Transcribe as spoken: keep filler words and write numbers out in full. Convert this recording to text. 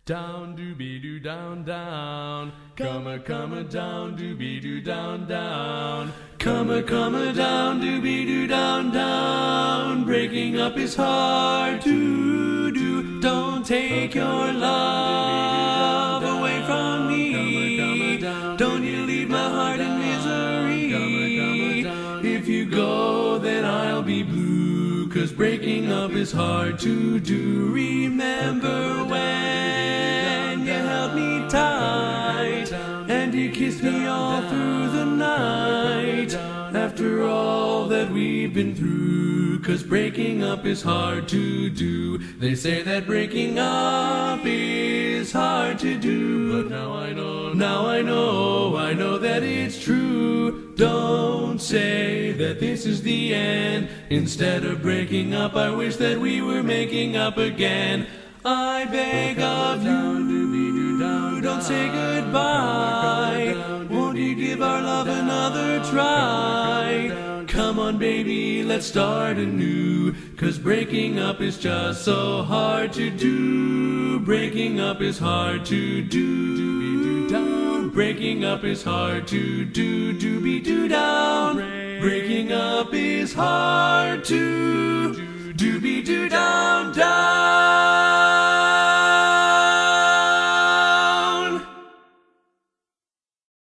Down doobie doo down down, come a come a down doobie doo down down, come a come a down doobie doo down down. Breaking up is hard to do. Don't take your love away from me. Don't you leave my heart in misery. If you go, then I'll be blue. 'Cause breaking up is hard to do. Remember when you held me tight and you kissed me all through the night, after all that we've been through. 'Cause breaking up is hard to do. They say that breaking up is hard to do, but now I know, now I know, I know that it's true. Don't say that this is the end. Instead of breaking up, I wish that we were making up again. I beg of you, don't say goodbye. Won't you give our love another try? Come on, baby, let's start anew. 'Cause breaking up is just so hard to do. Breaking up is hard to do. Breaking up is hard to do. Doobie doo down. Breaking up is hard to doobie doo down down.